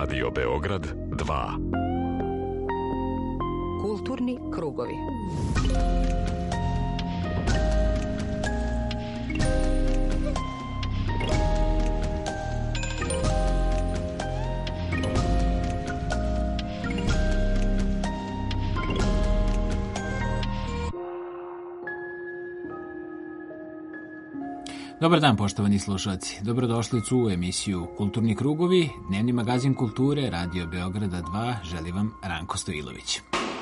Radio Beograd 2. Kulturni krugovi. Dobar dan, poštovani slušalci. Dobrodošli u emisiju Kulturni krugovi, dnevni magazin kulture Radio Beograda 2. Želi vam Ranko Stojilović.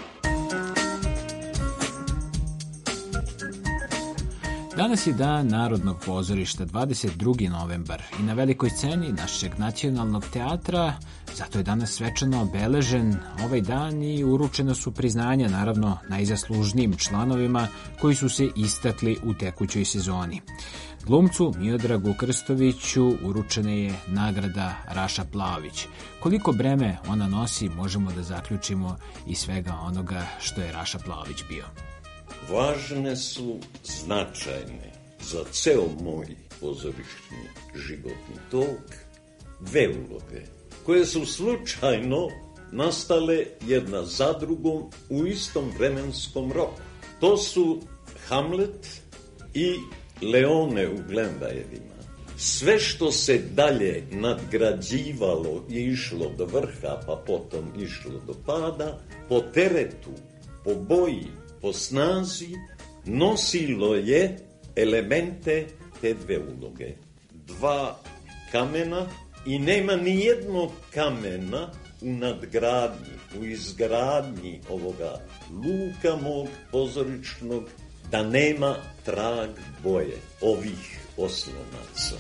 Danas je dan Narodnog pozorišta, 22. novembar, i na velikoj sceni našeg nacionalnog teatra, zato je danas svečano obeležen ovaj dan i uručena su priznanja, naravno, najzaslužnijim članovima koji su se istakli u tekućoj sezoni. Glumcu Miodragu Krstoviću uručena je nagrada Raša Plaović. Koliko breme ona nosi, možemo da zaključimo iz svega onoga što je Raša Plaović bio. Važne su, značajne za ceo moj pozorišni životni tok dve uloge, koje su slučajno nastale jedna za drugom u istom vremenskom roku. To su Hamlet i Leone u Glendajevima. Sve što se dalje nadgrađivalo i išlo do vrha, pa potom išlo do pada, po teretu, po boji, po snazi, nosilo je elemente te dve uloge. Dva kamena i nema ni jednog kamena u nadgradnji, u izgradnji ovoga luka mog pozorišnog da nema trag boje ovih oslonaca.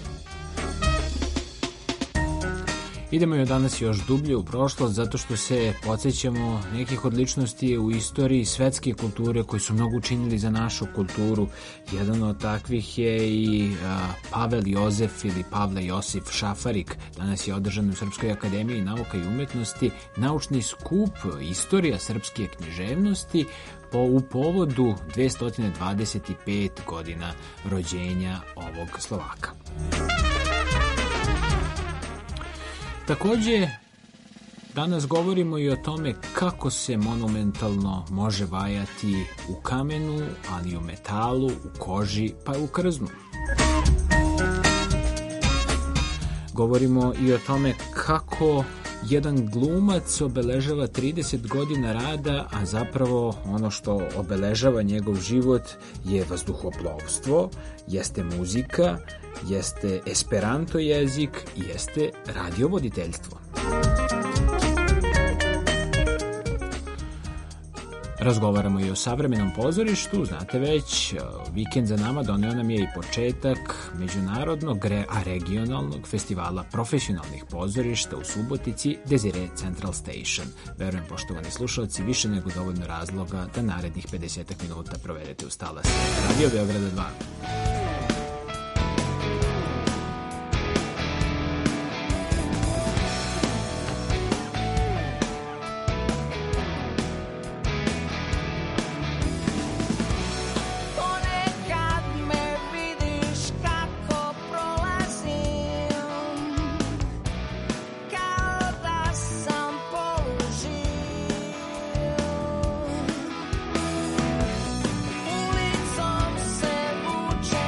Idemo joj danas još dublje u prošlost, zato što se podsjećamo nekih odličnosti u istoriji svetske kulture koji su mnogo učinili za našu kulturu. Jedan od takvih je i Pavel Jozef ili Pavle Josif Šafarik. Danas je održan u Srpskoj akademiji nauka i umetnosti naučni skup Istorija srpske književnosti u povodu 225 godina rođenja ovog Slovaka. Takođe, danas govorimo i o tome kako se monumentalno može vajati u kamenu, ali i u metalu, u koži, pa i u krznu. Govorimo i o tome kako jedan glumac obeležava 30 godina rada, a zapravo ono što obeležava njegov život je vazduhoplovstvo, jeste muzika, jeste esperanto jezik i jeste radiovoditeljstvo. Razgovaramo i o savremenom pozorištu, znate već, vikend za nama doneo nam je i početak međunarodnog, a regionalnog festivala profesionalnih pozorišta u Subotici, Desire Central Station. Verujem, poštovani slušalci, više nego dovoljno razloga da narednih 50 minuta provedete u Stala Sreda. Radio Beograda 2. Ulicom se vuče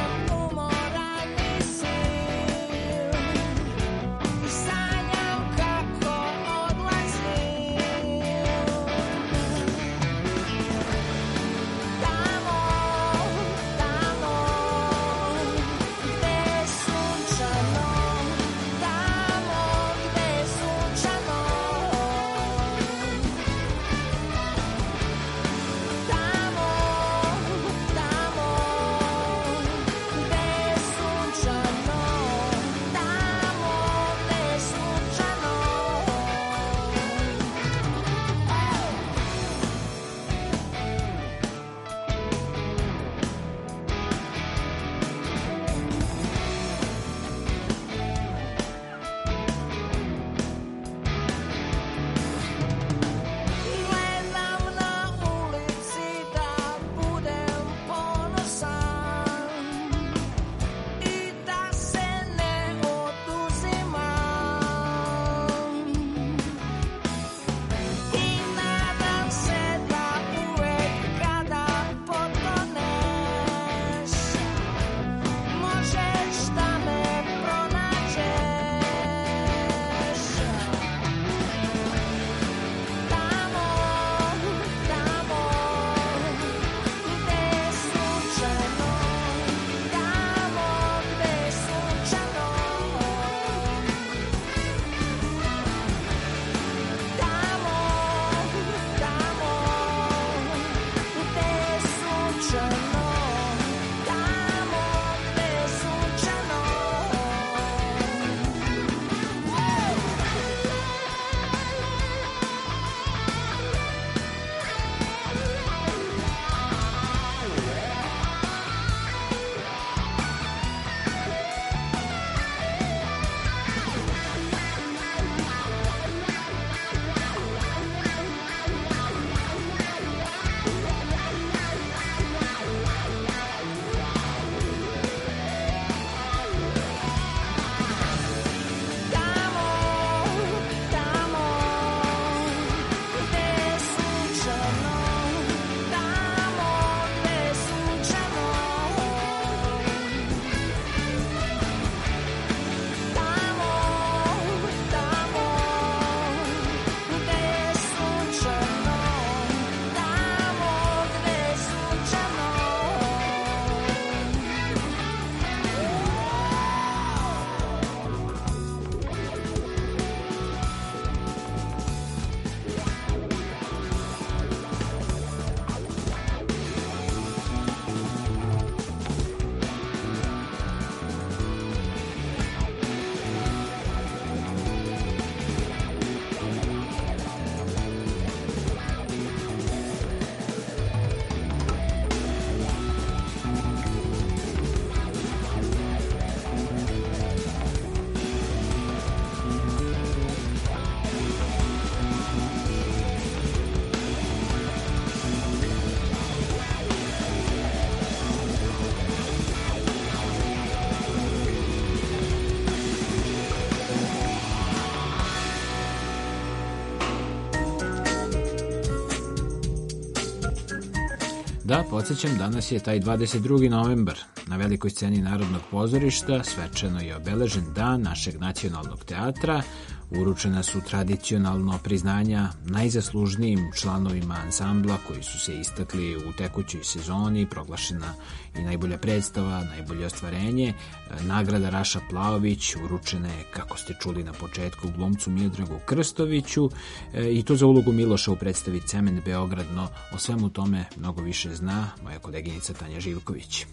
Da, podsjećam, danas je taj 22. novembar. Na velikoj sceni Narodnog pozorišta svečano je obeležen dan našeg nacionalnog teatra. Uručena su tradicionalno priznanja najzaslužnijim članovima ansambla koji su se istakli u tekućoj sezoni, proglašena i najbolja predstava, najbolje ostvarenje. Nagrada Raša Plaović uručena je, kako ste čuli na početku, glumcu Miodragu Krstoviću i to za ulogu Miloša u predstavi Cement Beograd, no o svemu tome mnogo više zna moja koleginica Tanja Živković.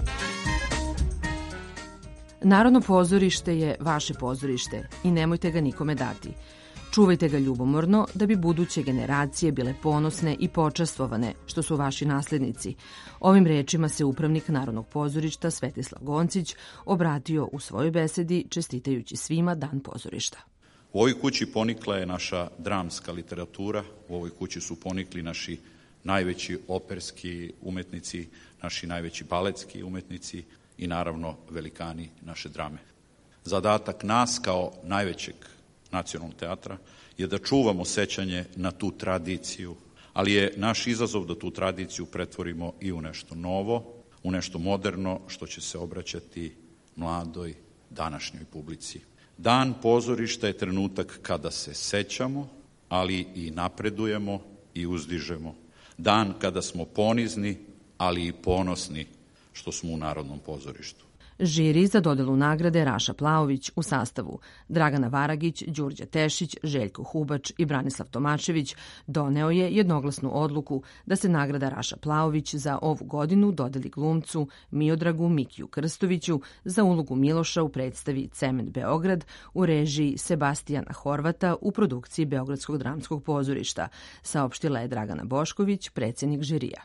Narodno pozorište je vaše pozorište i nemojte ga nikome dati. Čuvajte ga ljubomorno da bi buduće generacije bile ponosne i počastvovane što su vaši naslednici. Ovim rečima se upravnik Narodnog pozorišta Svetislav Goncić obratio u svojoj besedi čestitajući svima Dan pozorišta. U ovoj kući ponikla je naša dramska literatura, u ovoj kući su ponikli naši najveći operski umetnici, naši najveći baletski umetnici i naravno velikani naše drame. Zadatak nas kao najvećeg nacionalnog teatra je da čuvamo sećanje na tu tradiciju, ali je naš izazov da tu tradiciju pretvorimo i u nešto novo, u nešto moderno što će se obraćati mladoj današnjoj publici. Dan pozorišta je trenutak kada se sećamo, ali i napredujemo i uzdižemo. Dan kada smo ponizni, ali i ponosni što smo u Narodnom pozorištu. Žiri za dodelu nagrade Raša Plaović u sastavu Dragana Varagić, Đurđa Tešić, Željko Hubač i Branislav Tomačević doneo je jednoglasnu odluku da se nagrada Raša Plaović za ovu godinu dodeli glumcu Miodragu Mikiju Krstoviću za ulogu Miloša u predstavi Cement Beograd u režiji Sebastijana Horvata u produkciji Beogradskog dramskog pozorišta, saopštila je Dragana Bošković, predsjednik žirija.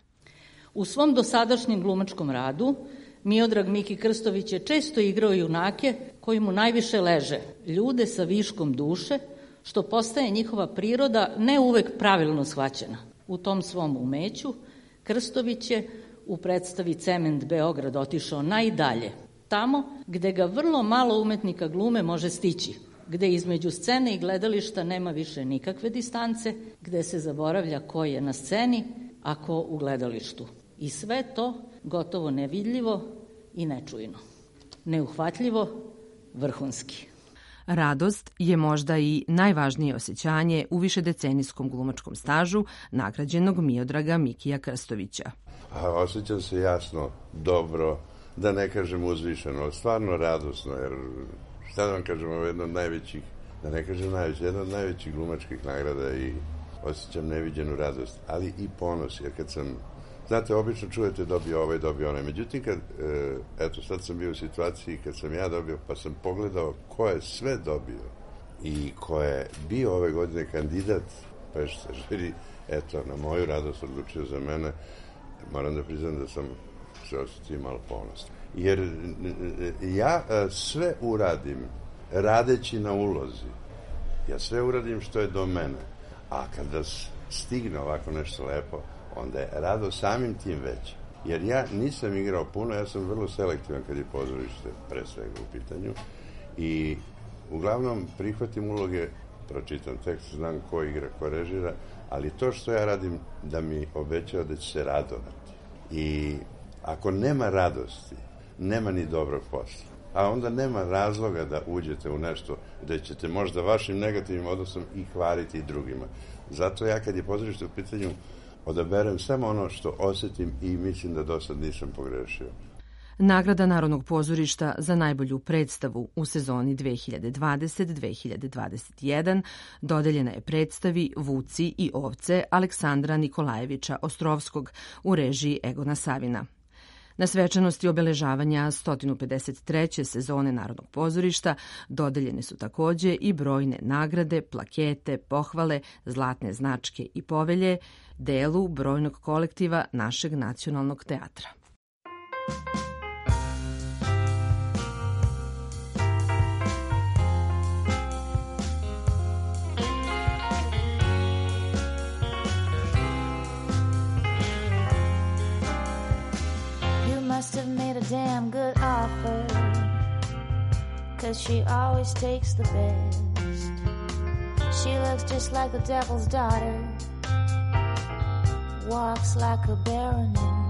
U svom dosadašnjem glumačkom radu Miodrag Miki Krstović je često igrao junake koji mu najviše leže, ljude sa viškom duše, što postaje njihova priroda ne uvek pravilno shvaćena. U tom svom umeću Krstović je u predstavi Cement Beograd otišao najdalje, tamo gde ga vrlo malo umetnika glume može stići, gde između scene i gledališta nema više nikakve distance, gde se zaboravlja ko je na sceni, a ko u gledalištu. I sve to gotovo nevidljivo i nečujno. Neuhvatljivo, vrhunski. Radost je možda i najvažnije osjećanje u višedecenijskom glumačkom stažu nagrađenog Miodraga Mikija Krstovića. Osjećam se jasno, dobro, da ne kažem uzvišeno, stvarno radosno, jer šta da vam kažem, ovo je jedno od najvećih, da ne kažem najveći, jedna od najvećih glumačkih nagrada i osjećam neviđenu radost, ali i ponos, jer kad sam, znate, obično čujete dobio ovaj, dobio onaj, međutim kad, eto, sad sam bio u situaciji kad sam ja dobio, pa sam pogledao ko je sve dobio i ko je bio ove godine kandidat, pa što se žiri, eto, na moju radost odlučio za mene, moram da priznam da sam se osjetio malo ponosno. Jer ja sve uradim radeći na ulozi, ja sve uradim što je do mene, a kada stigne ovako nešto lepo, onda je rado samim tim već. Jer ja nisam igrao puno, ja sam vrlo selektivan kad je pozorište pre svega u pitanju i uglavnom prihvatim uloge, pročitam tekst, znam ko igra, ko režira, ali to što ja radim da mi obećava da će se radovati. I ako nema radosti, nema ni dobrog posla. A onda nema razloga da uđete u nešto gde ćete možda vašim negativnim odnosom i kvariti drugima. Zato ja kad je pozorište u pitanju odaberem samo ono što osetim i mislim da do sad nisam pogrešio. Nagrada Narodnog pozorišta za najbolju predstavu u sezoni 2020-2021 dodeljena je predstavi Vuci i ovce Aleksandra Nikolajevića Ostrovskog u režiji Egona Savina. Na svečanosti obeležavanja 153. sezone Narodnog pozorišta dodeljene su takođe i brojne nagrade, plakete, pohvale, zlatne značke i povelje delu brojnog kolektiva našeg nacionalnog teatra. Must have made a damn good offer, 'cause she always takes the best. She looks just like the devil's daughter, walks like a baroness.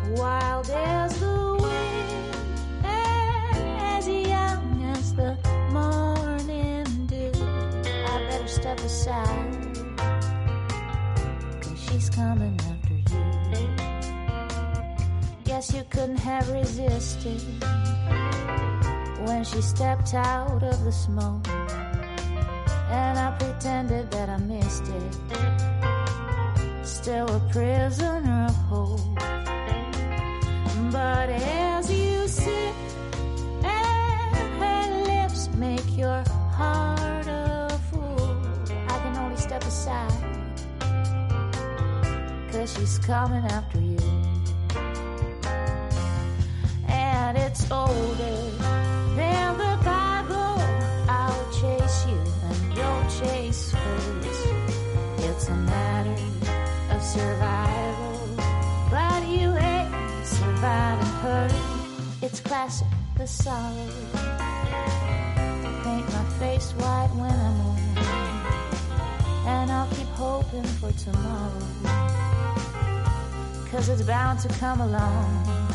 wild as the wind, as young as the morning dew. I better step aside, 'cause she's coming after you. Guess you couldn't have resisted when she stepped out of the smoke, and I pretended that I missed it, still a prisoner of hope. But as you sit and her lips make your heart a fool, I can only step aside, 'cause she's coming after you. And it's older than the Bible. I'll chase you and you'll chase hers. It's a matter of survival, but you ain't surviving her. It's classic, the sorrow. Paint my face white when I'm alone, and I'll keep hoping for tomorrow, 'cause it's bound to come along.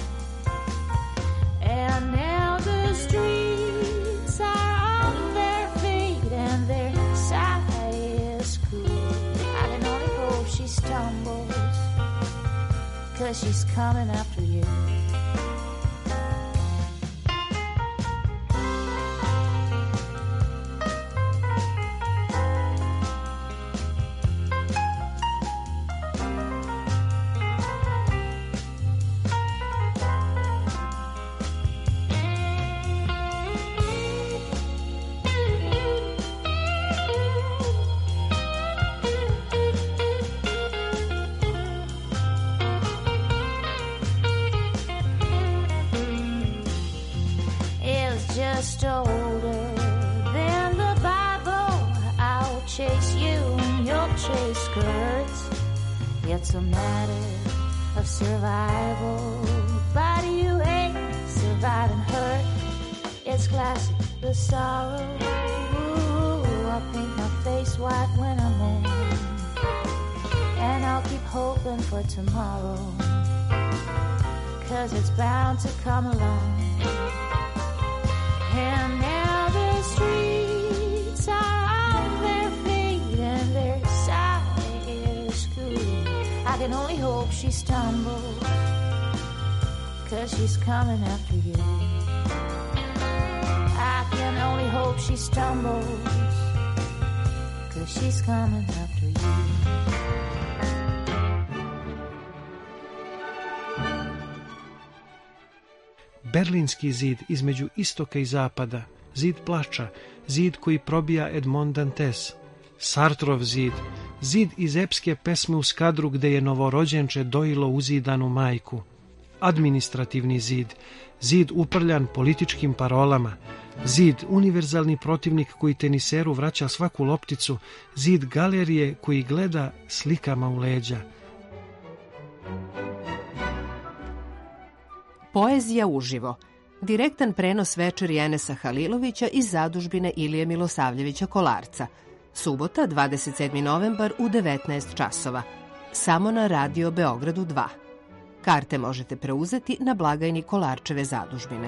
And now the streets are on their feet and their sigh is cool. I can only hope she stumbles, 'cause she's coming after you. Just older than the Bible. I'll chase you and you'll chase skirts. It's a matter of survival, but you ain't surviving her. It's classic, the sorrow. Ooh, I'll paint my face white when I'm old, and I'll keep hoping for tomorrow, 'cause it's bound to come along. And now the streets are on their feet and their sigh is cool. I can only hope she stumbles, 'cause she's coming after you. I can only hope she stumbles, 'cause she's coming after you. Berlinski zid između istoka i zapada, zid plača, zid koji probija Edmond Dantes, Sartrov zid, zid iz epske pesme u Skadru gde je novorođenče dojilo uzidanu majku, administrativni zid, zid uprljan političkim parolama, zid univerzalni protivnik koji teniseru vraća svaku lopticu, zid galerije koji gleda slikama u leđa. Poezija uživo. Direktan prenos večeri Enesa Halilovića iz zadužbine Ilije Milosavljevića Kolarca. Subota, 27. novembar u 19 časova. Samo na Radio Beogradu 2. Karte možete preuzeti na blagajni Kolarčeve zadužbine.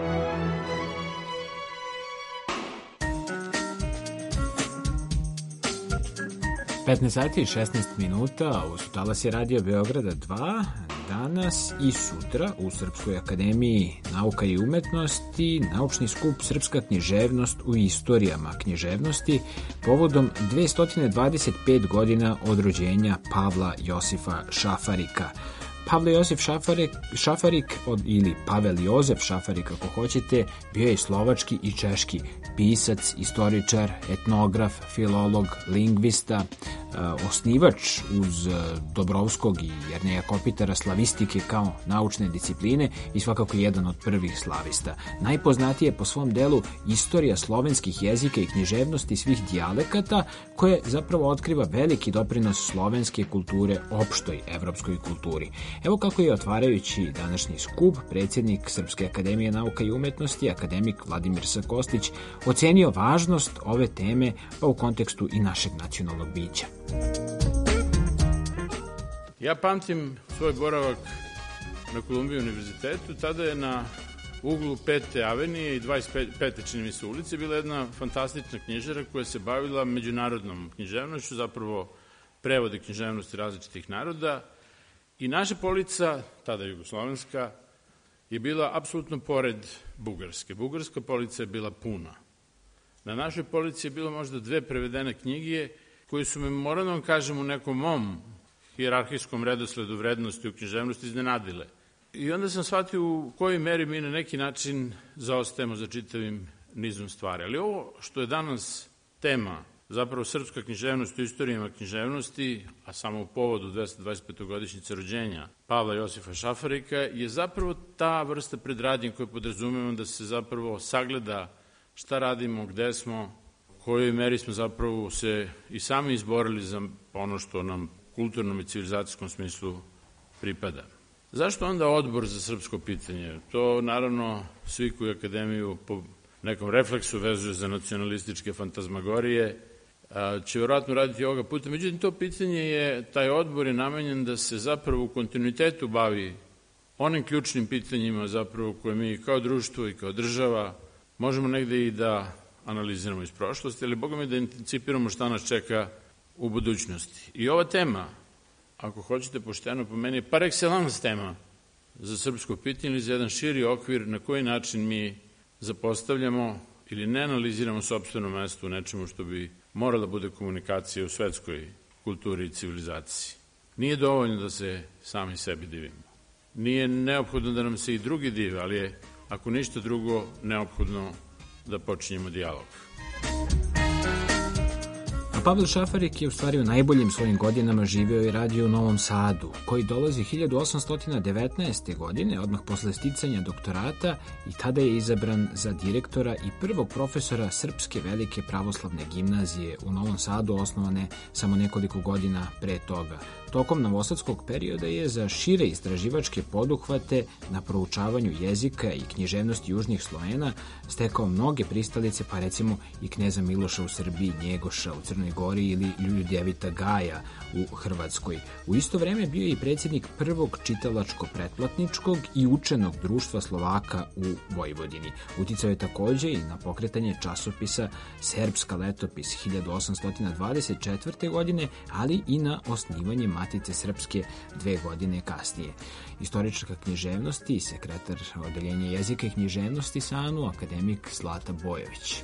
sati i 16 minuta, ovo su talasi Radio Beograda 2, danas i sutra u Srpskoj akademiji nauka i umetnosti naučni skup Srpska književnost u istorijama književnosti povodom 225 godina od rođenja Pavla Josifa Šafarika. Pavle Josif Šafarik, ili Pavel Jozef Šafarik ako hoćete, bio je slovački i češki pisac, istoričar, etnograf, filolog, lingvista, osnivač uz Dobrovskog i Jerneja Kopitara slavistike kao naučne discipline i svakako jedan od prvih slavista. Najpoznatije po svom delu Istorija slovenskih jezika i književnosti svih dijalekata, koje zapravo otkriva veliki doprinos slovenske kulture opštoj evropskoj kulturi. Evo kako je otvarajući današnji skup predsjednik Srpske akademije nauka i umetnosti, akademik Vladimir S. Kostić, ocenio važnost ove teme pa u kontekstu i našeg nacionalnog bića. Ja pamtim svoj boravak na Kolumbiji univerzitetu, tada je na uglu 5. avenije i 25. čini mi se ulice bila jedna fantastična knjižara koja se bavila međunarodnom književnošću, zapravo prevode književnosti različitih naroda, i naša polica, tada jugoslovenska, je bila apsolutno pored bugarske. Bugarska polica je bila puna. Na našoj polici je bilo možda 2 prevedene knjige koje su me, moram da vam kažem, u nekom mom hijerarhijskom redosledu vrednosti u književnosti iznenadile. I onda sam shvatio u kojoj meri mi na neki način zaostajemo za čitavim nizom stvari. Ali ovo što je danas tema, zapravo srpska književnost u istorijama književnosti, a samo u povodu 225. rođenja Pavla Josifa Šafarika, je zapravo ta vrsta predradnje koja podrazumeva da se zapravo sagleda šta radimo, gde smo, u kojoj meri smo zapravo se i sami izborili za ono što nam kulturnom i civilizacijskom smislu pripada. Zašto onda odbor za srpsko pitanje? To naravno svi koji akademiju po nekom refleksu vezuju za nacionalističke fantazmagorije, će verovatno raditi ovoga puta. Međutim, to pitanje je, taj odbor je namenjen da se zapravo u kontinuitetu bavi onim ključnim pitanjima zapravo koje mi kao društvo i kao država možemo negde i da analiziramo iz prošlosti, ali Boga mi da anticipiramo šta nas čeka u budućnosti. I ova tema, ako hoćete pošteno, po meni je par excellence tema za srpsko pitanje ili za jedan širi okvir na koji način mi zapostavljamo ili ne analiziramo sopstveno mesto u nečemu što bi morala bude komunikacija u svetskoj kulturi i civilizaciji. Nije dovoljno da se sami sebi divimo. Nije neophodno da nam se i drugi dive, ali je, ako ništa drugo, neophodno da počinjemo dijalog. Pavle Šafarik je u stvari u najboljim svojim godinama živeo i radio u Novom Sadu, koji dolazi 1819. godine, odmah posle sticanja doktorata, i tada je izabran za direktora i prvog profesora Srpske velike pravoslavne gimnazije u Novom Sadu, osnovane samo nekoliko godina pre toga. Tokom novosadskog perioda je za šire istraživačke poduhvate na proučavanju jezika i književnosti južnih Slovena stekao mnoge pristalice, pa recimo i kneza Miloša u Srbiji, Njegoša u Crnoj Gori ili Ljudevita Gaja u Hrvatskoj. U isto vreme bio je i predsjednik prvog čitalačko-pretplatničkog i učenog društva Slovaka u Vojvodini. Uticao je takođe i na pokretanje časopisa Serbska letopis 1824. godine, ali i na osnivanje Matice Srpske 2 godine kasnije. Istoričarka književnosti i sekretar Odeljenja jezika i književnosti SANU, akademik Zlata Bojović.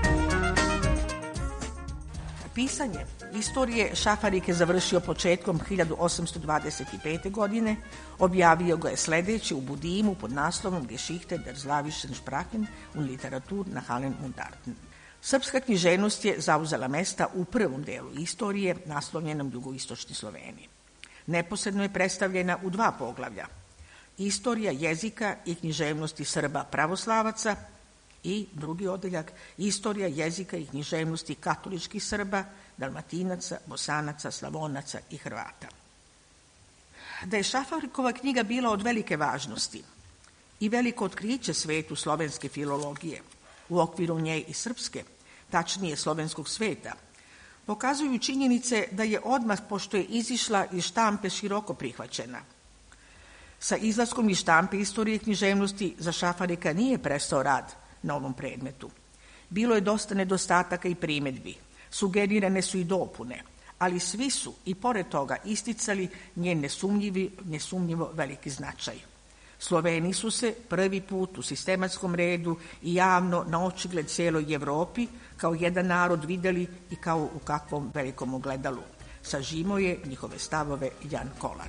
Pisanje istorije Šafarik je završio početkom 1825. godine, objavio ga je sledeći u Budimu pod naslovom Geschichte der Slavischen Sprachen und Literatur nach allen Mundarten. Srpska književnost je zauzela mesta u prvom delu istorije naslovljenom Jugoistočni Sloveni. Neposredno je predstavljena u 2 poglavlja: Istorija jezika i književnosti Srba pravoslavaca i drugi odeljak Istorija jezika i književnosti katoličkih Srba, Dalmatinaca, Bosanaca, Slavonaca i Hrvata. Da je Šafarikova knjiga bila od velike važnosti i veliko otkriće svetu slovenske filologije, u okviru nje i srpske, tačnije slovenskog sveta, pokazuju činjenice da je odmah pošto je izišla iz štampe široko prihvaćena. Sa izlaskom iz štampe istorije književnosti za Šafarika nije prestao rad na ovom predmetu. Bilo je dosta nedostataka i primedbi, sugerirane su i dopune, ali svi su i pored toga isticali njen nesumnjivo veliki značaj. Sloveni su se prvi put u sistematskom redu i javno na očigled cijeloj Evropi kao jedan narod videli i kao u kakvom velikom ogledalu. Sažimao je njihove stavove Jan Kolar.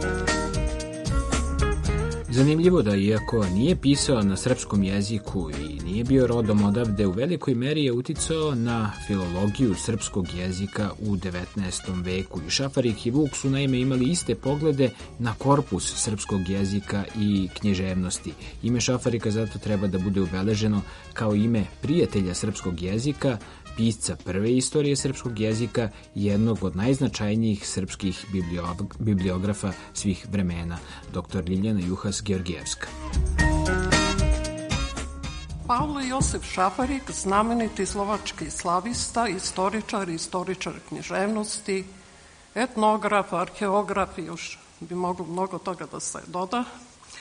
Zanimljivo da, iako nije pisao na srpskom jeziku i nije bio rodom odavde, u velikoj meri je uticao na filologiju srpskog jezika u 19. veku. I Šafarik i Vuk su naime imali iste poglede na korpus srpskog jezika i književnosti. Ime Šafarika zato treba da bude ubeleženo kao ime prijatelja srpskog jezika, pisca prve istorije srpskog jezika i jednog od najznačajnijih srpskih bibliografa svih vremena, dr. Ljiljana Juhas-Georgijevska. Pavle Josip Šafarik, znameniti slovački slavista, istoričar književnosti, etnograf, arheograf i još bi moglo mnogo toga da se doda.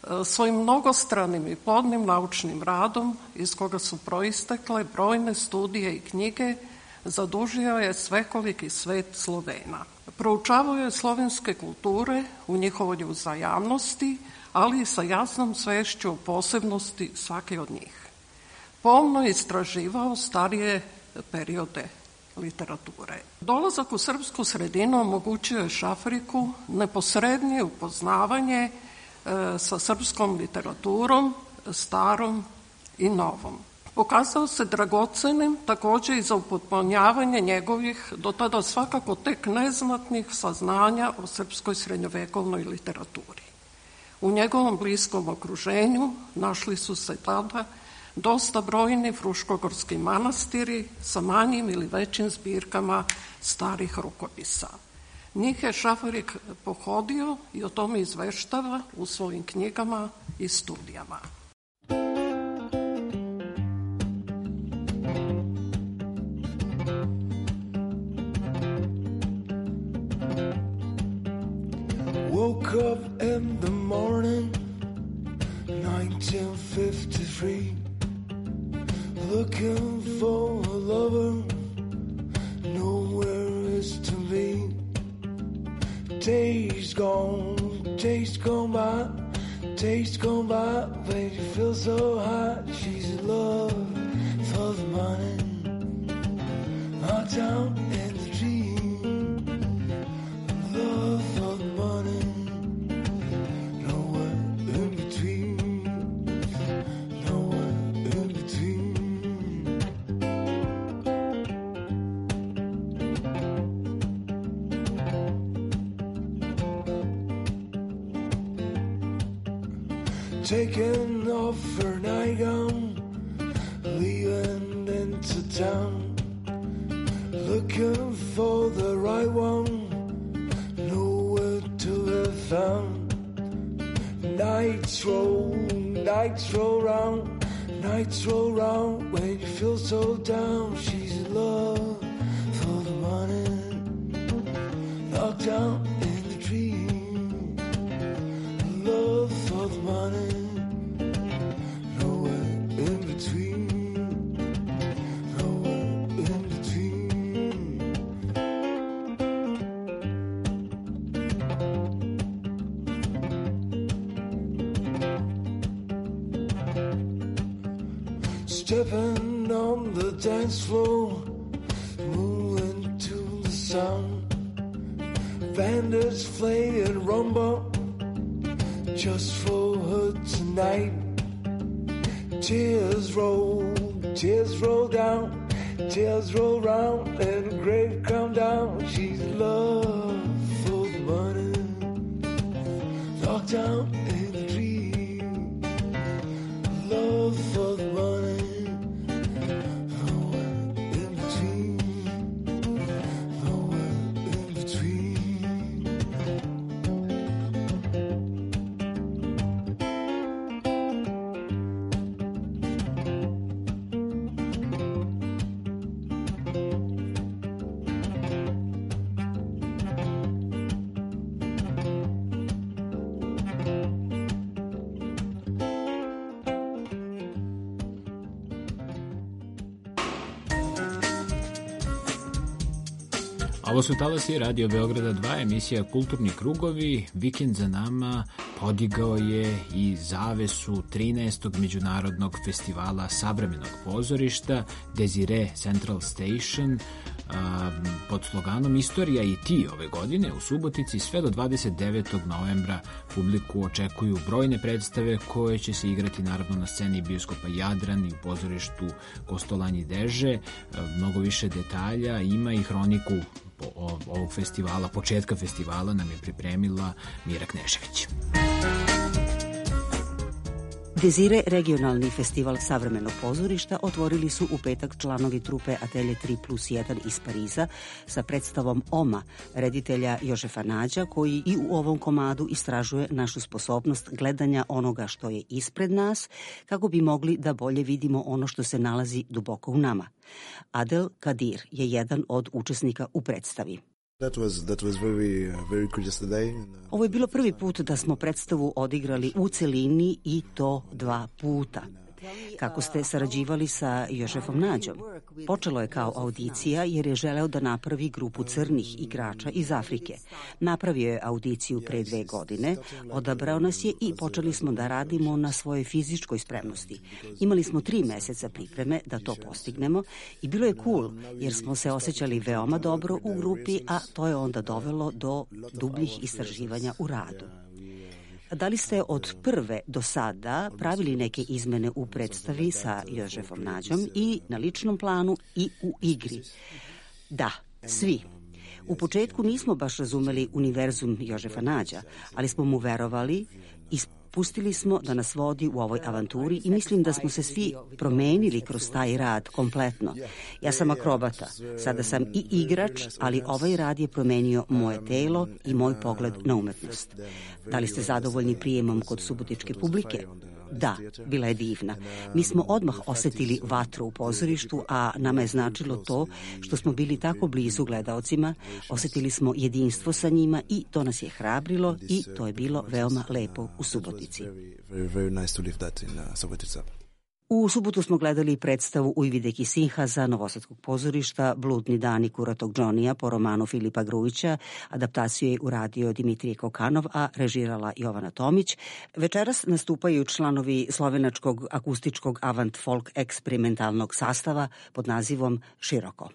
Svojim mnogostranim i plodnim naučnim radom, iz koga su proistekle brojne studije i knjige, zadužio je svekoliki svet Slovena. Proučavao je slovenske kulture u njihovoj uzajamnosti, ali i sa jasnom svešću o posebnosti svake od njih. Pomno je istraživao starije periode literature. Dolazak u srpsku sredinu omogućio je Šafariku neposrednije upoznavanje sa srpskom literaturom, starom i novom. Pokazao se dragocenim takođe i za upotpunjavanje njegovih do tada svakako tek neznatnih saznanja o srpskoj srednjovekovnoj literaturi. U njegovom bliskom okruženju našli su se tada dosta brojni fruškogorski manastiri sa manjim ili većim zbirkama starih rukopisa. Njih je Šafarik pohodio i o tome izveštava u svojim knjigama i studijama. Woke up in the morning, 1953, looking for a lover, nowhere is to be. Days gone by, baby feels so hot. She's in love for the money, knocked out in the dream. Love for the money, nowhere in between, nowhere in between. Taking off her nightgown, leaving into town, looking for the right one, nowhere to be found. Nights roll round, when you feel so down. She's in love for the money, knocked out in the dream. Love for the money, nowhere in between, nowhere in between. Stepping on the dance floor, moving to the sound. Bandits play and rumble just for her tonight. Tears roll down, tears roll round, and the grave come down. She's in love for the money, locked out in the dream. Love for the money, nowhere in between, nowhere in between. Ovo su talasi Radio Beograda 2, emisija Kulturni krugovi. Vikend za nama podigao je i zavesu 13. međunarodnog festivala savremenog pozorišta Desire Central Station pod sloganom Istorija i ti ove godine u Subotici sve do 29. novembra publiku očekuju brojne predstave koje će se igrati naravno na sceni bioskopa Jadran i u pozorištu Kostolanji Deže. Mnogo više detalja ima i hroniku ovog festivala, početka festivala nam je pripremila Mira Knežević. Desire, regionalni festival savremenog pozorišta, otvorili su u petak članovi trupe Atelje 3+1 iz Pariza sa predstavom Oma, reditelja Jožefa Nađa, koji i u ovom komadu istražuje našu sposobnost gledanja onoga što je ispred nas, kako bi mogli da bolje vidimo ono što se nalazi duboko u nama. Adel Kadir je jedan od učesnika u predstavi. Ovo je bilo prvi put da smo predstavu odigrali u celini i to 2 puta. Kako ste sarađivali sa Jožefom Nađom? Počelo je kao audicija jer je želeo da napravi grupu crnih igrača iz Afrike. Napravio je audiciju pre 2 godine, odabrao nas je i počeli smo da radimo na svojoj fizičkoj spremnosti. Imali smo 3 meseca pripreme da to postignemo i bilo je cool jer smo se osjećali veoma dobro u grupi, a to je onda dovelo do dubljih istraživanja u radu. Da li ste od prve do sada pravili neke izmene u predstavi sa Jožefom Nađom i na ličnom planu i u igri? Da, svi. U početku nismo baš razumeli univerzum Jožefa Nađa, ali smo mu verovali i pustili smo da nas vodi u ovoj avanturi i mislim da smo se svi promenili kroz taj rad kompletno. Ja sam akrobata, sada sam i igrač, ali ovaj rad je promenio moje telo i moj pogled na umetnost. Da li ste zadovoljni prijemom kod subotičke publike? Da, bila je divna. Mi smo odmah osetili vatru u pozorištu, a nama je značilo to što smo bili tako blizu gledaocima, osetili smo jedinstvo sa njima i to nas je hrabrilo i to je bilo veoma lepo u Subotici. U subotu smo gledali predstavu Ujvideki Sinhaza Novosadskog pozorišta Bludni dani Kuratog Džonija po romanu Filipa Grujića. Adaptaciju je uradio Dimitrije Kokanov, a režirala Jovana Tomić. Večeras nastupaju članovi slovenačkog akustičkog avant folk eksperimentalnog sastava pod nazivom Široko.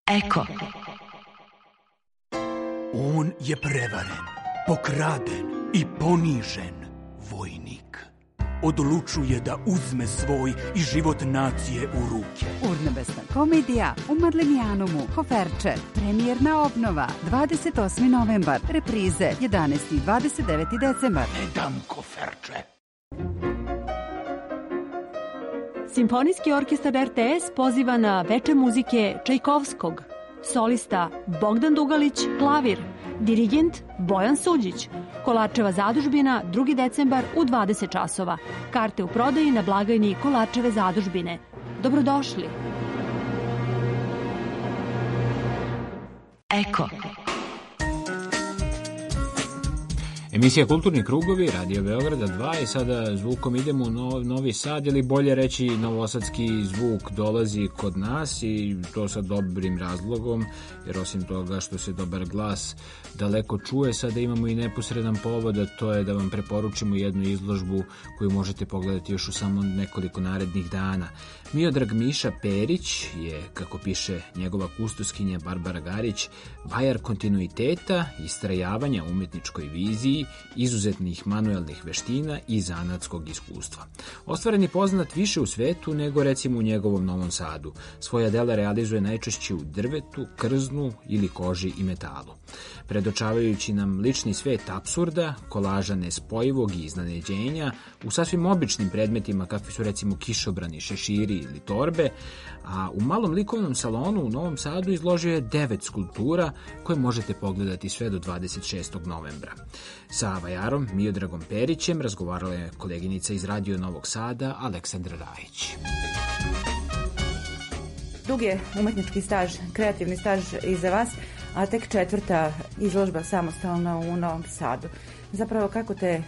Eko. On je prevaren, pokraden i ponižen vojnik. Odlučuje da uzme svoj i život nacije u ruke. Urnebesna komedija u Marlenijanumu, Koferče, premijerna obnova, 28. novembar, reprize 11. i 29. decembar. Ne dam koferče. Simfonijski orkestar RTS poziva na veče muzike Čajkovskog. Solista Bogdan Dugalić, klavir. Dirigent Bojan Suđić. Kolarčeva zadužbina, 2. decembar u 20 časova. Karte u prodaji na blagajni Kolarčeve zadužbine. Dobrodošli. Eko. Emisija Kulturni krugovi, Radio Beograda 2 i sada zvukom idemo u Novi Sad, ili bolje reći novosadski zvuk dolazi kod nas i to sa dobrim razlogom, jer osim toga što se dobar glas daleko čuje, sada imamo i neposredan povod, a to je da vam preporučimo jednu izložbu koju možete pogledati još u samo nekoliko narednih dana. Miodrag Miša Perić je, kako piše njegova kustoskinja Barbara Garić, vajar kontinuiteta, istrajavanja umetničkoj viziji, izuzetnih manuelnih veština i zanatskog iskustva. Ostvaren je poznat više u svetu nego recimo u njegovom Novom Sadu. Svoja dela realizuje najčešće u drvetu, krznu ili koži i metalu. Predočavajući nam lični svet apsurda, kolaža nespojivog i iznenađenja u sasvim običnim predmetima kakvi su recimo kišobrani, šeširi ili torbe, a u malom likovnom salonu u Novom Sadu izložio je 9 skulptura koje možete pogledati sve do 26. novembra. Sa vajarom Miodragom Perićem razgovarala je koleginica iz Radio Novog Sada Aleksandra Rajić. Dug je umetnički staž, kreativni staž iza vas, a tek 4. izložba samostalna u Novom Sadu. Zapravo kako te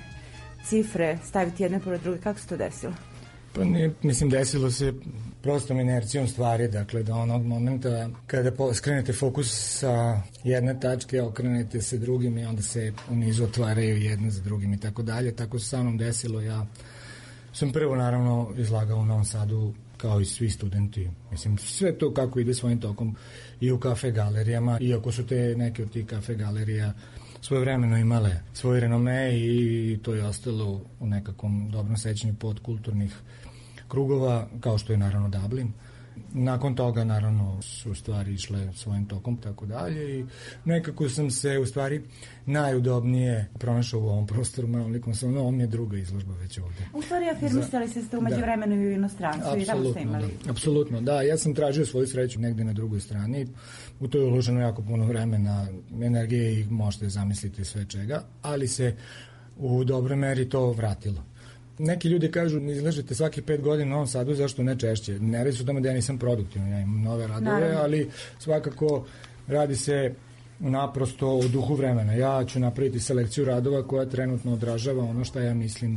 cifre staviti jedne pored druge, kako se to desilo? Pa mislim, desilo se prostom inercijom stvari, dakle do onog momenta kada skrenete fokus sa jedne tačke, okrenete se drugim i onda se u nizu otvaraju jedne za drugim i tako dalje. Tako se sa mnom desilo. Ja sam prvo naravno izlagao u Novom Sadu kao i svi studenti. Mislim, sve to kako ide svojim tokom i u kafe galerijama, iako su te neke od tih kafe galerija svojevremeno imale svoje renome i to je ostalo u nekakvom dobrom sećanju podkulturnih krugova, kao što je naravno Dublin. Nakon toga naravno su stvari išle svojim tokom tako dalje i nekako sam se u stvari najudobnije pronašao u ovom prostoru, ovo mi je druga izložba već ovde. U stvari afirmisali ste umeđu vremenu i u inostranstvu i tamo ste imali. Apsolutno, da. Ja sam tražio svoju sreću negde na drugoj strani. U to je uloženo jako puno vremena, energije i možete zamisliti sve čega, ali se u dobroj meri to vratilo. Neki ljudi kažu, izlažete svaki 5 godina u Novom Sadu, zašto ne češće? Ne radi se o tome da ja nisam produktivan, ja imam nove radove, ali svakako radi se naprosto o duhu vremena. Ja ću napraviti selekciju radova koja trenutno odražava ono što ja mislim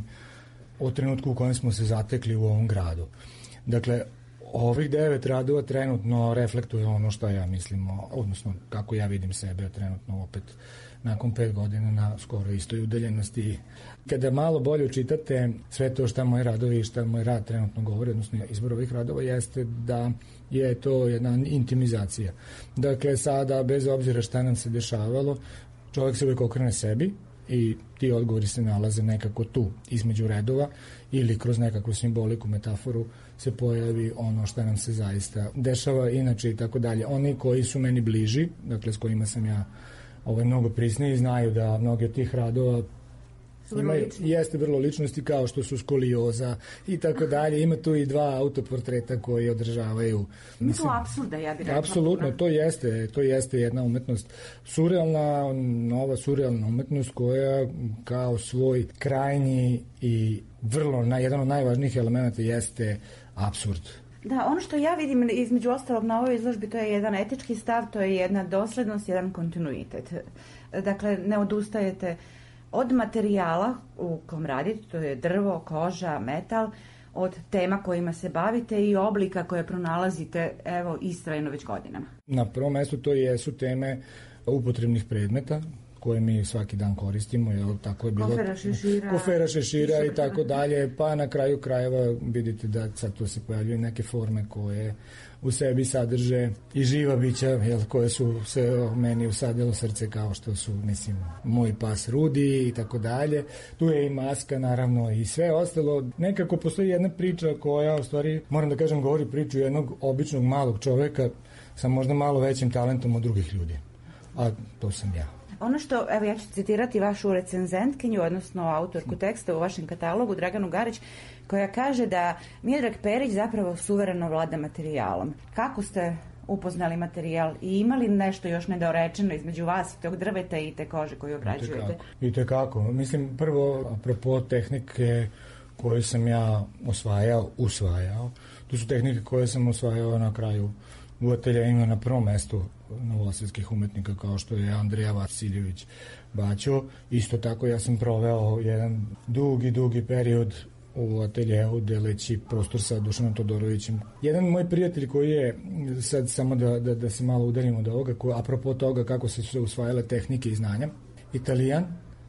o trenutku u kojem smo se zatekli u ovom gradu. Dakle, ovih 9 radova trenutno reflektuje ono što ja mislim, odnosno kako ja vidim sebe trenutno opet nakon 5 godina na skoro istoj udaljenosti. Kada malo bolje učitate sve to šta moji radovi i šta moj rad trenutno govori, odnosno izbor ovih radova, jeste da je to jedna intimizacija. Dakle, sada, bez obzira šta nam se dešavalo, čovjek se uvijek okrene sebi i ti odgovori se nalaze nekako tu, između redova ili kroz nekakvu simboliku, metaforu se pojavi ono što nam se zaista dešava inače i tako dalje. Oni koji su meni bliži, dakle s kojima sam ja mnogo prisniji, znaju da mnogi od tih radova jeste vrlo ličnosti kao što su skolioza i tako dalje. Ima tu i 2 autoportreta koji održavaju. Ima tu apsurda, ja bih rekla. Apsolutno, to jeste jedna umetnost. Surrealna, nova surrealna umetnost koja kao svoj krajnji i jedan od najvažnijih elementa jeste apsurd. Da, ono što ja vidim između ostalog na ovoj izložbi, to je jedan etički stav, to je jedna doslednost, jedan kontinuitet. Dakle, ne odustajete od materijala u kom radite, to je drvo, koža, metal, od tema kojima se bavite i oblika koje pronalazite, istrajno već godinama. Na prvom mjestu to jesu teme upotrebnih predmeta koje mi svaki dan koristimo, jel, tako je bilo. Kofera šešira i tako dalje, pa na kraju krajeva vidite da sad tu se pojavljaju neke forme koje u sebi sadrže i živa bića, jel, koje su se meni usadilo srce, kao što su, mislim, moj pas Rudi i tako dalje. Tu je i maska, naravno, i sve ostalo. Nekako postoji jedna priča koja, u stvari, moram da kažem, govori priču jednog običnog malog čoveka sa možda malo većim talentom od drugih ljudi. A to sam ja. Ono što, evo ja ću citirati vašu recenzentkinju, odnosno autorku teksta u vašem katalogu, Draganu Garić, koja kaže da Miodrag Perić zapravo suvereno vlada materijalom. Kako ste upoznali materijal i imali nešto još nedorečeno između vas i tog drveta i te kože koju obrađujete? I tekako. Mislim, prvo, apropo tehnike koje sam ja usvajao, to su tehnike koje sam usvajao na kraju u ateljejima na prvom mestu novosadskih umetnika kao što je Andreja Vasiljević Baćo. Isto tako ja sam proveo jedan dugi period u ateljevu deleći prostor sa Dušanom Todorovićem. Jedan moj prijatelj koji je, sad samo da se malo udaljimo od ovoga, apropo toga kako se su usvajale tehnike i znanja, Italijan,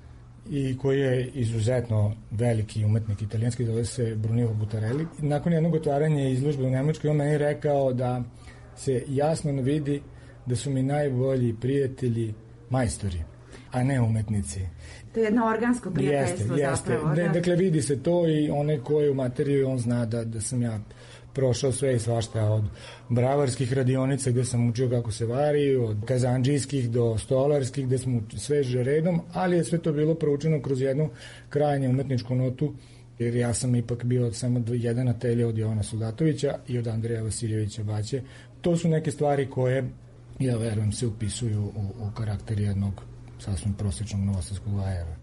i koji je izuzetno veliki umetnik italijanski, zove se Brunello Butarelli. Nakon jednog otvaranja izložbe u Nemačkoj, on meni rekao da se jasno vidi da su mi najbolji prijatelji majstori, a ne umetnici. To je jedno organsko prijateljstvo zapravo. Dakle, vidi se to i one koje u materiju, on zna da sam ja prošao sve i svašta, od bravarskih radionica gde sam učio kako se vari, od kazandžijskih do stolarskih gde smo sve redom, ali je sve to bilo proučeno kroz jednu krajnje umetničku notu, jer ja sam ipak bio samo jedan atelje od Jovana Soldatovića i od Andreja Vasiljevića Baće. To su neke stvari koje, ja verujem, se upisuju u karakter jednog sasvim prosječnog novosadskog vajara.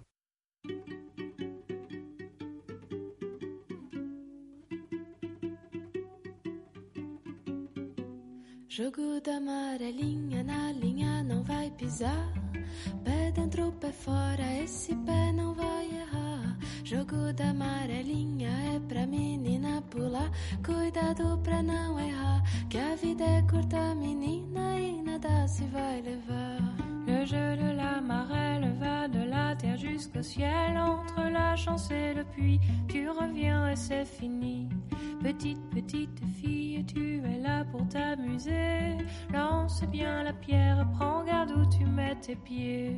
Jogo da amarelinha na linha não vai pisar. Pé dentro, pé fora, esse pé não vai errar. Jogo da amarelinha é pra menina pular. Cuidado pra não errar, que a vida é curta, menina, e nada se vai levar. Le jeu de la marelle va de la terre jusqu'au ciel. Entre la chance et le puits, tu reviens et c'est fini. Petite fille, tu es là pour t'amuser. Lance bien la pierre, prends garde où tu mets tes pieds.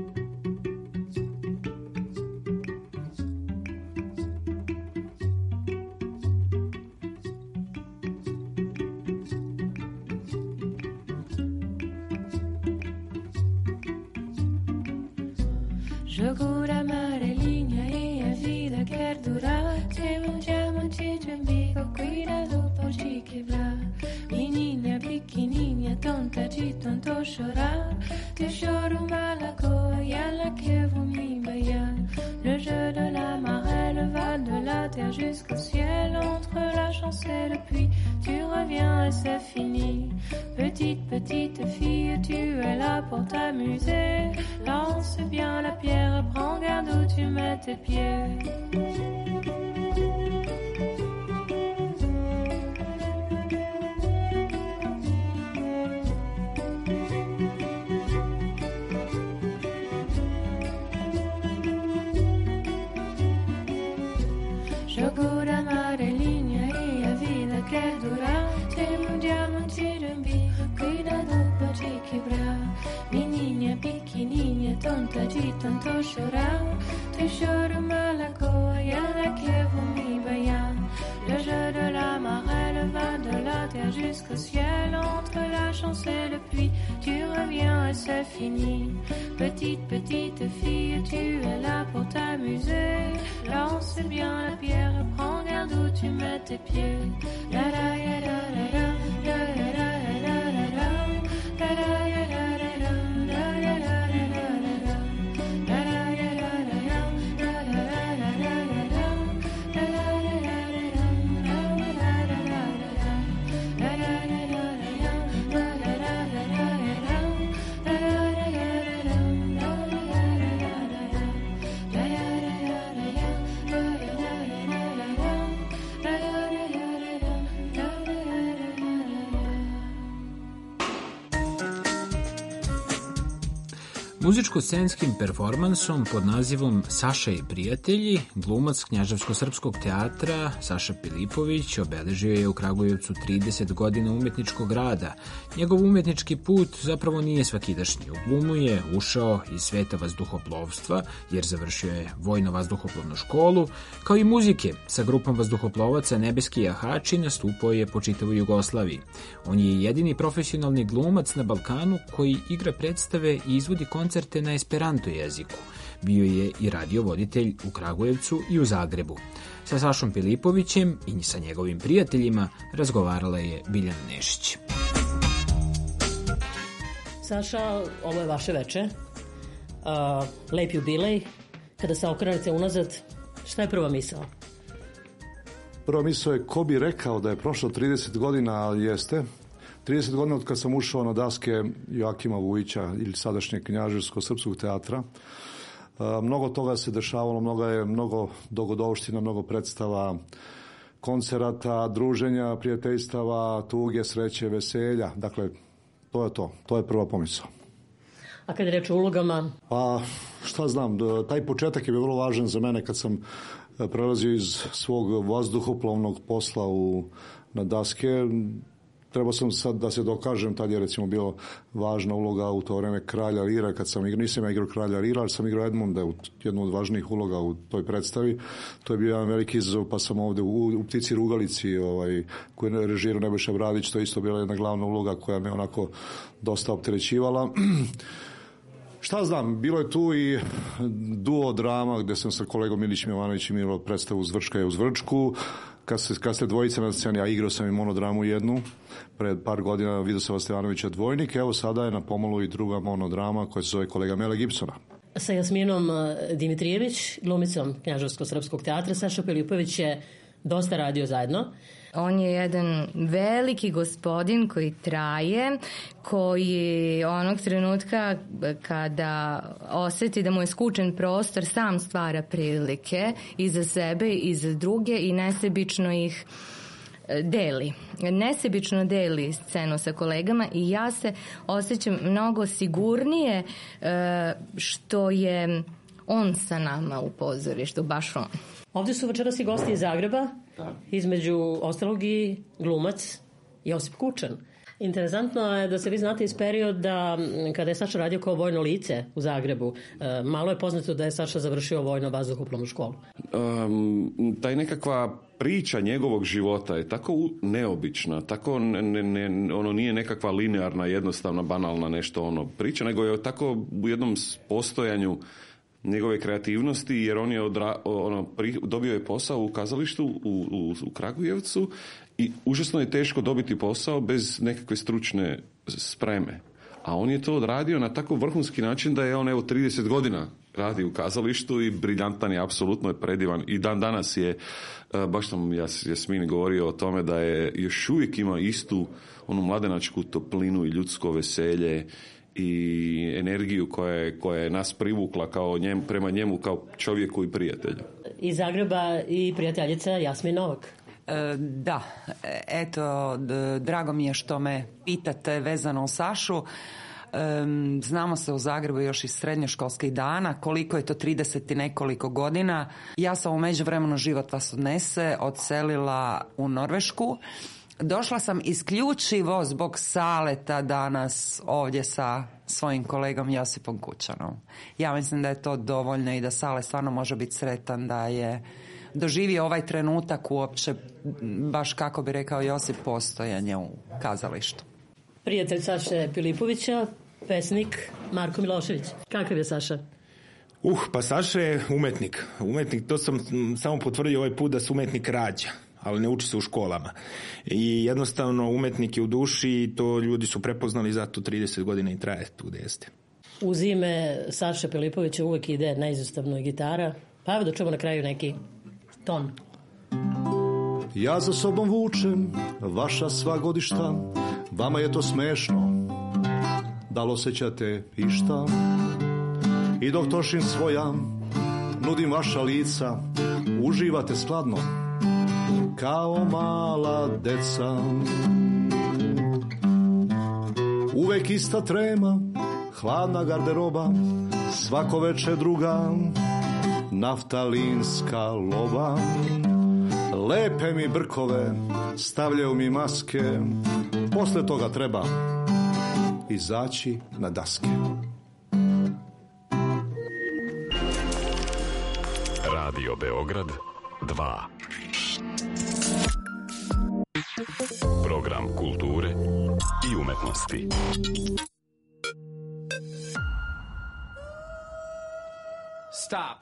Jogo da amarelinha e a vida quer durar. Tem diamante de umbigo, cuidado por te quebrar. Menina pequenininha, tonta de tanto chorar. Teu choro malagoa e ela que vou me banhar. Le jeu de la marelle va de la terre jusqu'au ciel. Entre la chance et le puits, tu reviens et c'est fini. Petite fille, tu es là pour t'amuser. Lance bien la pierre, prends garde où tu mets tes pieds. Jogo da amarelinha e a vida quer durar. Tem diamante de umbigo, cuidado pra te quebrar. Menina pequenininha, tonta de tanto chorar. Teu choro malagoa e ela que vou me banhar. Le jeu de la marelle va de la terre jusqu'au ciel. Entre la chance et le puits, tu reviens et c'est fini. Petite fille, tu es là pour t'amuser. Lance bien la pierre, prends garde où tu mets tes pieds. La la ya la la la, la la la la la la, la la ya la la la, la la la la la la, la la ya la la la, la la la la la la, la la ya la la la, la la la la la la, la la ya la la la, la la la la la la, la la ya la la la, la la la la la la, la ya la ya la ya, la la la la la la, la la ya la la la, la la Muzičko-scenskim performansom pod nazivom Saša i prijatelji, glumac Knjaževsko-srpskog teatra Saša Pilipović obeležio je u Kragujevcu 30 godina umetničkog rada. Njegov umetnički put zapravo nije svakidašnji. U glumu je ušao iz sveta vazduhoplovstva, jer završio je vojno-vazduhoplovnu školu, kao i muzike. Sa grupom vazduhoplovaca Nebeski jahači nastupao je po čitavoj Jugoslaviji. On je jedini profesionalni glumac na Balkanu koji igra predstave i izvodi koncerte na esperanto jeziku. Bio je i radiovoditelj u Kragujevcu i u Zagrebu. Sa Sašom Pilipovićem i sa njegovim prijateljima razgovarala je Biljana Nešić. Saša, ovo je vaše veče. Lep jubilej. Kada se okrenete unazad, šta je prva misao? Prva misao je ko bi rekao da je prošlo 30 godina, ali jeste. 30 godina od kad sam ušao na daske Joakima Vujića ili sadašnjeg Knjaževsko-srpskog teatra. Mnogo toga se dešavalo, mnogo dogodovština, mnogo predstava, koncerata, druženja, prijateljstava, tuge, sreće, veselja. Dakle, to je to. To je prva pomisao. A kada je reč o ulogama? Pa, šta znam, taj početak je bio vrlo važan za mene kad sam prelazio iz svog vazduhoplovnog posla na daske. Trebao sam sad da se dokažem, tad je recimo bio važna uloga u to vreme Kralja Lira, kad sam igrao, nisam igrao Kralja Lira, ali sam igrao Edmunda, jednu od važnijih uloga u toj predstavi. To je bio jedan veliki izazov, pa sam ovde u Ptici Rugalici, koju je režirao Nebojša Bradić, to je isto bila jedna glavna uloga koja me onako dosta opterećivala. Šta znam, bilo je tu i duo drama gde sam sa kolegom Milićem Jovanovićem imao predstavu Zvrčka je uz Vrčku. Kad ste dvojica na sceni, a igrao sam i monodramu jednu, pred par godina Vidoslava Stevanovića Dvojnik, evo sada je na pomolu i druga monodrama koja se zove Kolega Mele Gibsona. Sa Jasminom Dimitrijević, glumicom Knjaževsko-srpskog teatra, Saša Pilipović je dosta radio zajedno. On je jedan veliki gospodin koji traje, koji onog trenutka kada osjeti da mu je skučen prostor sam stvara prilike i za sebe i za druge i nesebično ih deli. Nesebično deli scenu sa kolegama i ja se osjećam mnogo sigurnije što je on sa nama u pozorištu, baš on. Ovdje su večeras i gosti iz Zagreba, između ostalog i glumac Josip Kučan. Interesantno je da se vi znate iz perioda kada je Saša radio kao vojno lice u Zagrebu. Malo je poznato da je Saša završio vojno-vazduhoplovnu školu. Taj nekakva priča njegovog života je tako neobična, tako ono nije nekakva linearna, jednostavna, banalna nešto priča, nego je tako u jednom postojanju njegove kreativnosti, jer on je dobio je posao u kazalištu u Kragujevcu i užasno je teško dobiti posao bez nekakve stručne spreme. A on je to odradio na tako vrhunski način da je on 30 godina radi u kazalištu i briljantan je, apsolutno je predivan. I dan danas je, baš sam Jasmini govorio o tome da je još uvijek ima istu onu mladenačku toplinu i ljudsko veselje i energiju koja je nas privukla prema njemu kao čovjeku i prijatelju. Iz Zagreba i prijateljica Jasmin Novak. Da, eto, drago mi je što me pitate vezano o Sašu. Znamo se u Zagrebu još iz srednjoškolskih dana, koliko je to 30 i nekoliko godina. Ja sam u međuvremenu, život vas odnese, odselila u Norvešku. Došla sam isključivo zbog Saleta danas ovdje sa svojim kolegom Josipom Kučanom. Ja mislim da je to dovoljno i da Sale stvarno može biti sretan da je doživio ovaj trenutak uopće, baš kako bi rekao Josip, postojanje u kazalištu. Prijatelj Saše Pilipovića, pesnik Marko Milošević. Kakav je Saša? Pa Saša je umetnik. Umetnik, to sam samo potvrdio ovaj put da se umetnik rađa, ali ne uči se u školama. I jednostavno umetnik je u duši i to ljudi su prepoznali, zato 30 godina i traje tu gde jeste. Uz ime Saše Pilipovića uvek ide neizostavno i gitara, pa evo da čujemo na kraju neki ton. Ja za sobom vučem vaša sva godišta, vama je to smešno, da li osjećate išta? I dok tošim svoja, nudim vaša lica, uživate skladno, kao mala deca. Uvek ista trema, hladna garderoba, svako veče druga, naftalinska loba. Lepe mi brkove, stavljaju mi maske, posle toga treba izaći na daske. Radio Beograd 2. Program kulture i umetnosti. Stop.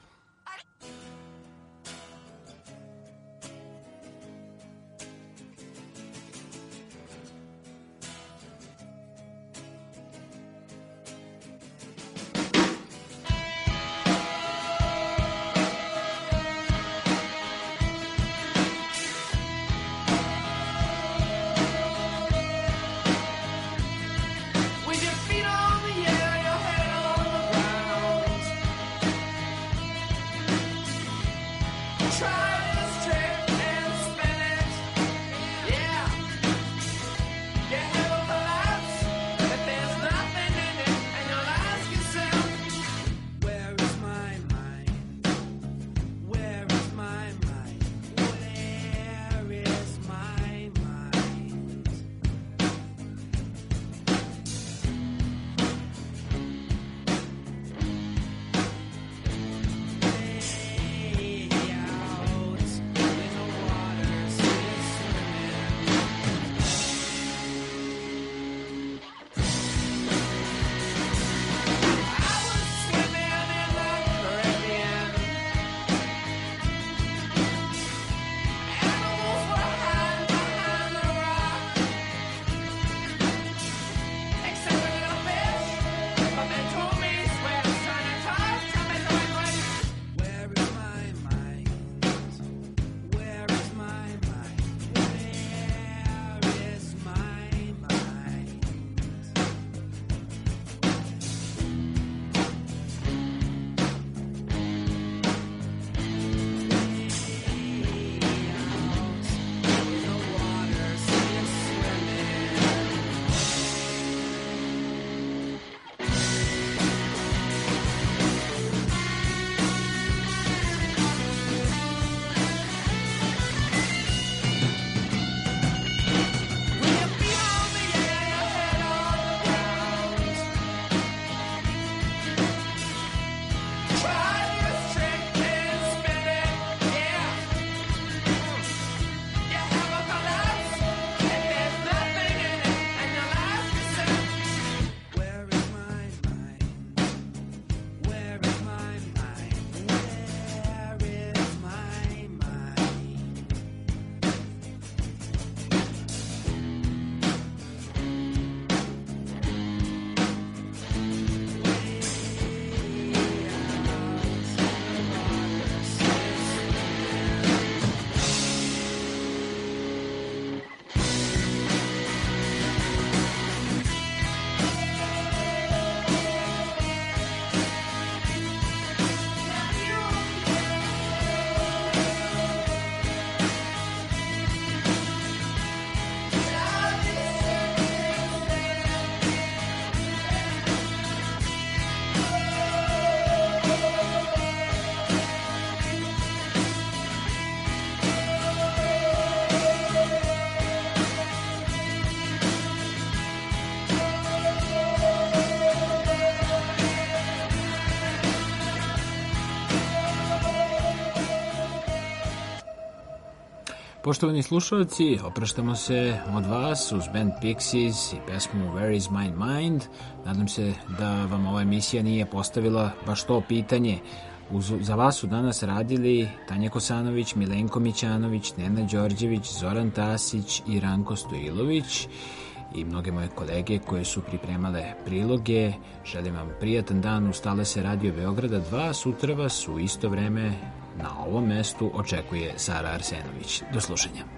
Poštovani slušalci, opraštamo se od vas uz band Pixies i pesmu Where is my mind. Nadam se da vam ova emisija nije postavila baš to pitanje. Za vas su danas radili Tanja Kosanović, Milenko Mićanović, Nena Đorđević, Zoran Tasić i Ranko Stojilović i mnoge moje kolege koje su pripremale priloge. Želim vam prijatan dan, ustale se Radio Beograda 2. Sutra vas u isto vreme na ovom mestu očekuje Sara Arsenović. Do slušanja.